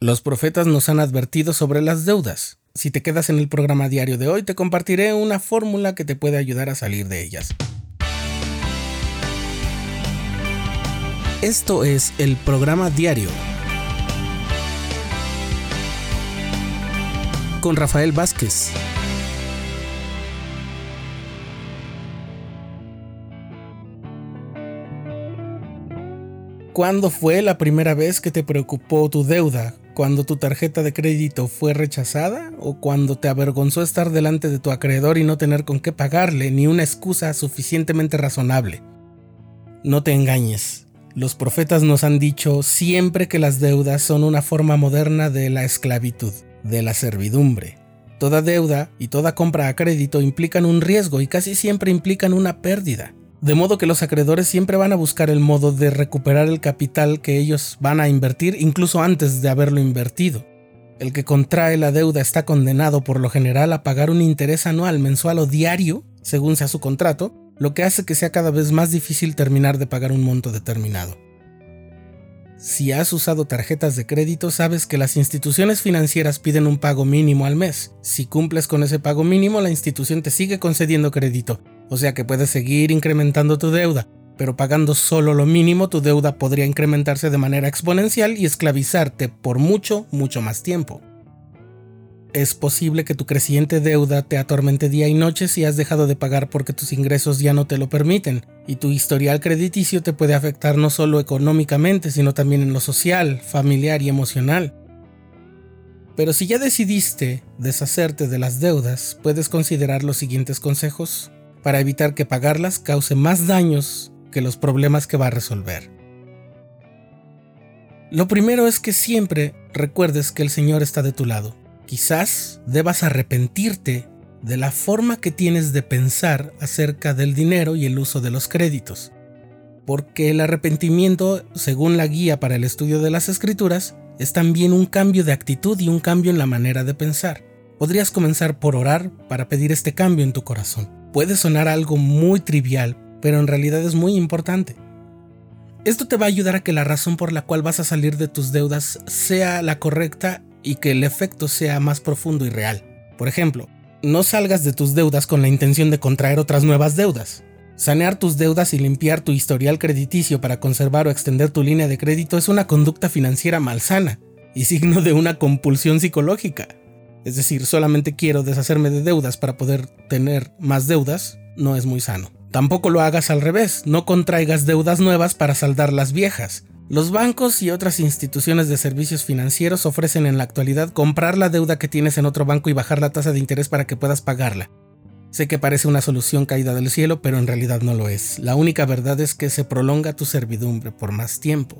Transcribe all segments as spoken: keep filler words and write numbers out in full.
Los profetas nos han advertido sobre las deudas. Si te quedas en el programa diario de hoy, te compartiré una fórmula que te puede ayudar a salir de ellas. Esto es el programa diario con Rafael Vázquez. ¿Cuándo fue la primera vez que te preocupó tu deuda? ¿Cuando tu tarjeta de crédito fue rechazada? ¿O cuando te avergonzó estar delante de tu acreedor y no tener con qué pagarle ni una excusa suficientemente razonable? No te engañes. Los profetas nos han dicho siempre que las deudas son una forma moderna de la esclavitud, de la servidumbre. Toda deuda y toda compra a crédito implican un riesgo y casi siempre implican una pérdida. De modo que los acreedores siempre van a buscar el modo de recuperar el capital que ellos van a invertir incluso antes de haberlo invertido. El que contrae la deuda está condenado por lo general a pagar un interés anual, mensual o diario, según sea su contrato, lo que hace que sea cada vez más difícil terminar de pagar un monto determinado. Si has usado tarjetas de crédito, sabes que las instituciones financieras piden un pago mínimo al mes. Si cumples con ese pago mínimo, la institución te sigue concediendo crédito. O sea que puedes seguir incrementando tu deuda, pero pagando solo lo mínimo, tu deuda podría incrementarse de manera exponencial y esclavizarte por mucho, mucho más tiempo. Es posible que tu creciente deuda te atormente día y noche si has dejado de pagar porque tus ingresos ya no te lo permiten, y tu historial crediticio te puede afectar no solo económicamente, sino también en lo social, familiar y emocional. Pero si ya decidiste deshacerte de las deudas, puedes considerar los siguientes consejos para evitar que pagarlas cause más daños que los problemas que va a resolver. Lo primero es que siempre recuerdes que el Señor está de tu lado. Quizás debas arrepentirte de la forma que tienes de pensar acerca del dinero y el uso de los créditos, porque el arrepentimiento, según la guía para el estudio de las Escrituras, es también un cambio de actitud y un cambio en la manera de pensar. Podrías comenzar por orar para pedir este cambio en tu corazón. Puede sonar algo muy trivial, pero en realidad es muy importante. Esto te va a ayudar a que la razón por la cual vas a salir de tus deudas sea la correcta y que el efecto sea más profundo y real. Por ejemplo, no salgas de tus deudas con la intención de contraer otras nuevas deudas. Sanear tus deudas y limpiar tu historial crediticio para conservar o extender tu línea de crédito es una conducta financiera malsana y signo de una compulsión psicológica. Es decir, solamente quiero deshacerme de deudas para poder tener más deudas, no es muy sano. Tampoco lo hagas al revés, no contraigas deudas nuevas para saldar las viejas. Los bancos y otras instituciones de servicios financieros ofrecen en la actualidad comprar la deuda que tienes en otro banco y bajar la tasa de interés para que puedas pagarla. Sé que parece una solución caída del cielo, pero en realidad no lo es. La única verdad es que se prolonga tu servidumbre por más tiempo.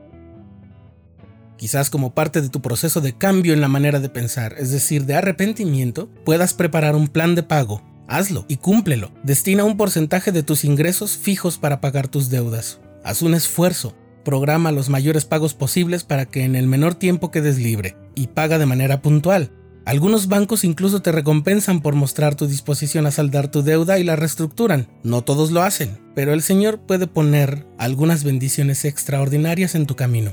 Quizás como parte de tu proceso de cambio en la manera de pensar, es decir, de arrepentimiento, puedas preparar un plan de pago. Hazlo y cúmplelo. Destina un porcentaje de tus ingresos fijos para pagar tus deudas. Haz un esfuerzo. Programa los mayores pagos posibles para que en el menor tiempo quedes libre y paga de manera puntual. Algunos bancos incluso te recompensan por mostrar tu disposición a saldar tu deuda y la reestructuran. No todos lo hacen, pero el Señor puede poner algunas bendiciones extraordinarias en tu camino.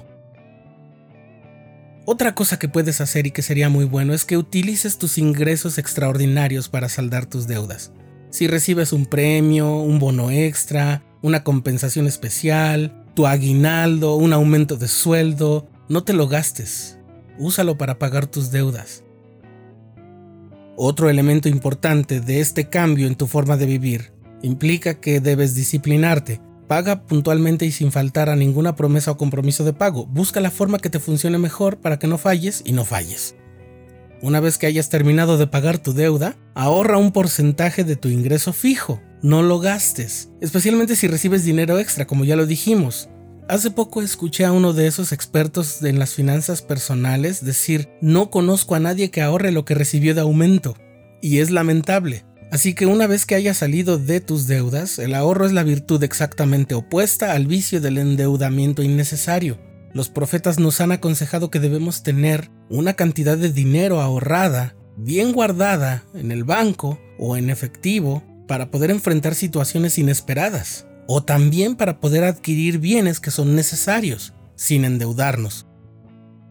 Otra cosa que puedes hacer y que sería muy bueno es que utilices tus ingresos extraordinarios para saldar tus deudas. Si recibes un premio, un bono extra, una compensación especial, tu aguinaldo, un aumento de sueldo, no te lo gastes. Úsalo para pagar tus deudas. Otro elemento importante de este cambio en tu forma de vivir implica que debes disciplinarte. Paga puntualmente y sin faltar a ninguna promesa o compromiso de pago. Busca la forma que te funcione mejor para que no falles y no falles. Una vez que hayas terminado de pagar tu deuda, ahorra un porcentaje de tu ingreso fijo. No lo gastes, especialmente si recibes dinero extra, como ya lo dijimos. Hace poco escuché a uno de esos expertos en las finanzas personales decir: no conozco a nadie que ahorre lo que recibió de aumento. Y es lamentable. Así que una vez que hayas salido de tus deudas, el ahorro es la virtud exactamente opuesta al vicio del endeudamiento innecesario. Los profetas nos han aconsejado que debemos tener una cantidad de dinero ahorrada, bien guardada en el banco o en efectivo, para poder enfrentar situaciones inesperadas, o también para poder adquirir bienes que son necesarios, sin endeudarnos.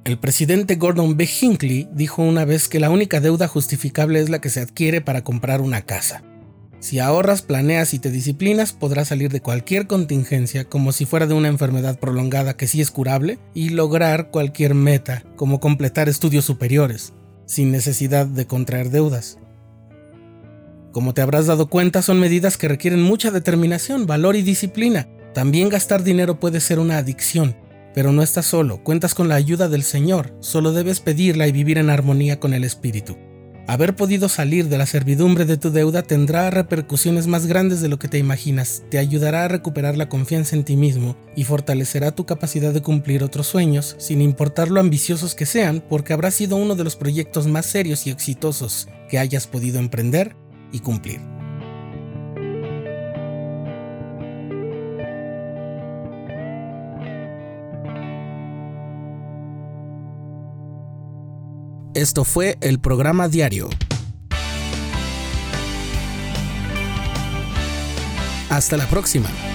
El presidente Gordon B. Hinckley dijo una vez que la única deuda justificable es la que se adquiere para comprar una casa. Si ahorras, planeas y te disciplinas, podrás salir de cualquier contingencia como si fuera de una enfermedad prolongada que sí es curable y lograr cualquier meta, como completar estudios superiores, sin necesidad de contraer deudas. Como te habrás dado cuenta, son medidas que requieren mucha determinación, valor y disciplina. También gastar dinero puede ser una adicción, pero no estás solo, cuentas con la ayuda del Señor, solo debes pedirla y vivir en armonía con el Espíritu. Haber podido salir de la servidumbre de tu deuda tendrá repercusiones más grandes de lo que te imaginas, te ayudará a recuperar la confianza en ti mismo y fortalecerá tu capacidad de cumplir otros sueños, sin importar lo ambiciosos que sean, porque habrá sido uno de los proyectos más serios y exitosos que hayas podido emprender y cumplir. Esto fue el programa diario. Hasta la próxima.